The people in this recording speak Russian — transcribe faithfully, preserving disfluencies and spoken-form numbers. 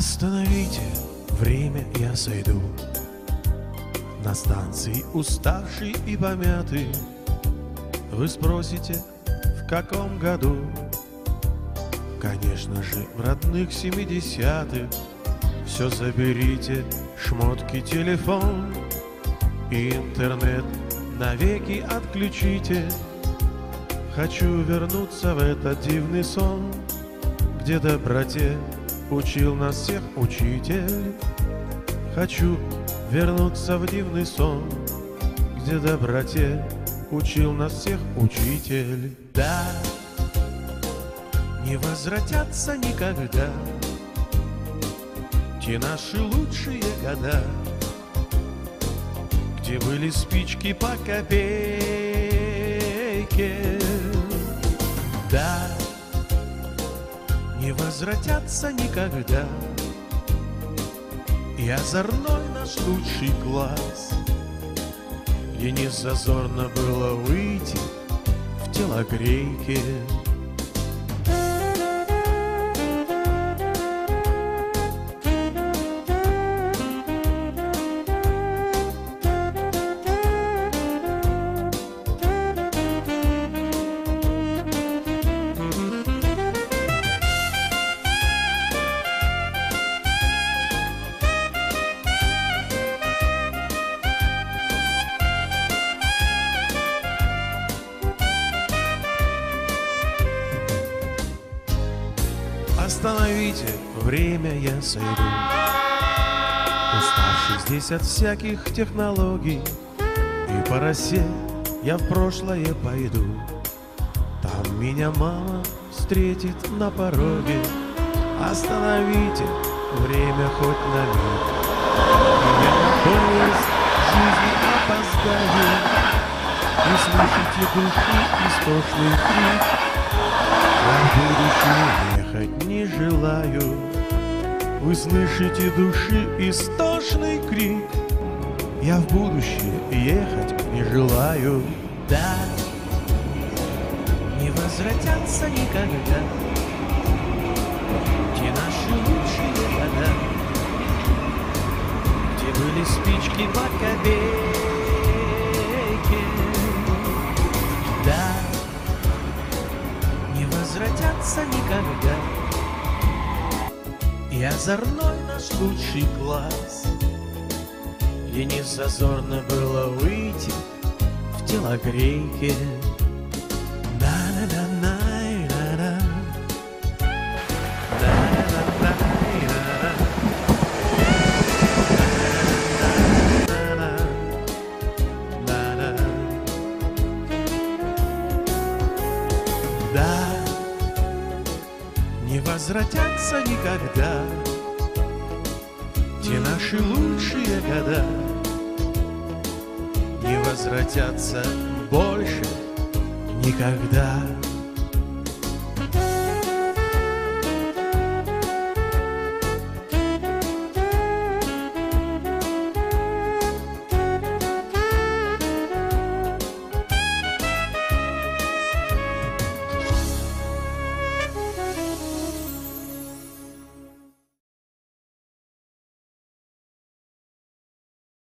Остановите время, я сойду. На станции уставший и помятый. Вы спросите, в каком году? Конечно же, в родных семидесятых. Все заберите, шмотки, телефон и интернет навеки отключите. Хочу вернуться в этот дивный сон, где доброте учил нас всех учитель. Хочу вернуться в дивный сон, где доброте учил нас всех учитель. Да, не возвратятся никогда те наши лучшие года, где были спички по копейке. Да, не возвратятся никогда и озорной наш лучший класс, где не зазорно было выйти в телогрейке. Остановите время, я сойду. Уставший здесь от всяких технологий, и по росе я в прошлое пойду. Там меня мама встретит на пороге. Остановите время хоть на миг, я на поезд жизни опоздаю. И слышите духи истошный крик, а в будущее ехать не желаю. Вы слышите души истошный крик, я в будущее ехать не желаю. Да, не возвратятся никогда те наши лучшие года, где были спички по копейке. Да, не возвратятся никогда и озорной наш лучший класс, где не зазорно было выйти в телогрейке. На-на-на-на-на-на, на-на-на-на-на-на, на-на-на-на-на. Да, не возвратятся никогда те наши лучшие года, не возвратятся больше никогда.